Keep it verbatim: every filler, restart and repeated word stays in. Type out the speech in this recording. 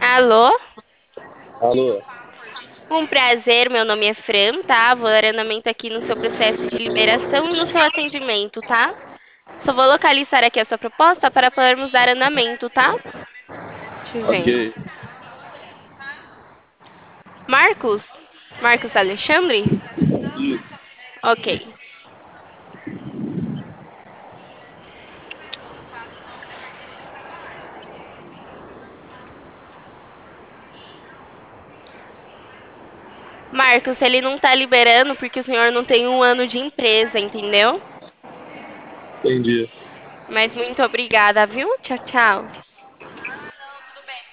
Alô? Alô, Um prazer, meu nome é Fran, tá? Vou dar andamento aqui no seu processo de liberação e no seu atendimento, tá? Só vou localizar aqui a sua proposta para podermos dar andamento, tá? Deixa eu ver. ok. Marcos? Marcos Alexandre? Isso. Ok. Marcos, ele não tá liberando porque o senhor não tem um ano de empresa, entendeu? Entendi. Mas muito obrigada, viu? Tchau, tchau.